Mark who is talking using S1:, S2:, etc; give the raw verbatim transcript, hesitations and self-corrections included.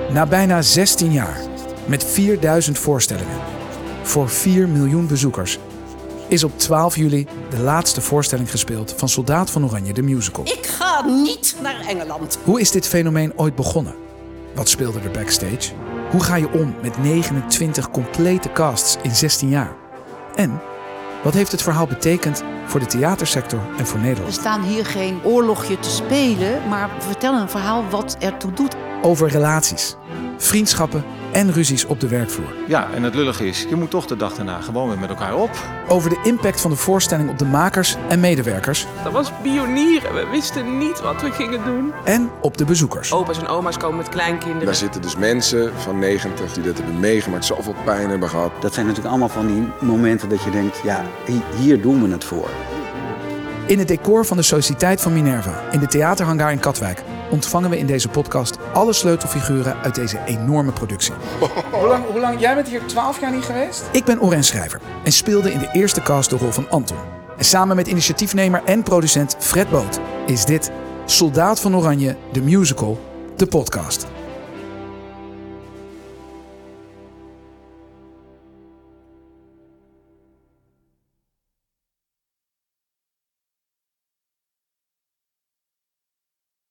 S1: Na bijna zestien jaar, met vierduizend voorstellingen, voor vier miljoen bezoekers, is op twaalf juli de laatste voorstelling gespeeld van Soldaat van Oranje, de musical.
S2: Ik ga niet naar Engeland.
S1: Hoe is dit fenomeen ooit begonnen? Wat speelde er backstage? Hoe ga je om met negenentwintig complete casts in zestien jaar? En wat heeft het verhaal betekend voor de theatersector en voor
S3: We
S1: Nederland?
S3: staan hier geen oorlogje te spelen, maar we vertellen een verhaal wat ertoe doet.
S1: Over relaties, vriendschappen en ruzies op de werkvloer.
S4: Ja, en het lullige is, je moet toch de dag daarna gewoon weer met elkaar op.
S1: Over de impact van de voorstelling op de makers en medewerkers.
S5: Dat was pionieren. We wisten niet wat we gingen doen.
S1: En op de bezoekers.
S5: Opa's en oma's komen met kleinkinderen.
S6: Daar zitten dus mensen van negentig die dat hebben meegemaakt, zoveel pijn hebben gehad.
S7: Dat zijn natuurlijk allemaal van die momenten dat je denkt, ja, hier doen we het voor.
S1: In het decor van de Sociëteit van Minerva in de theaterhangar in Katwijk ontvangen we in deze podcast alle sleutelfiguren uit deze enorme productie.
S8: Hoe lang, hoe lang? Jij bent hier twaalf jaar niet geweest?
S1: Ik ben Oren Schrijver en speelde in de eerste cast de rol van Anton. En samen met initiatiefnemer en producent Fred Boot is dit Soldaat van Oranje, de musical, de podcast.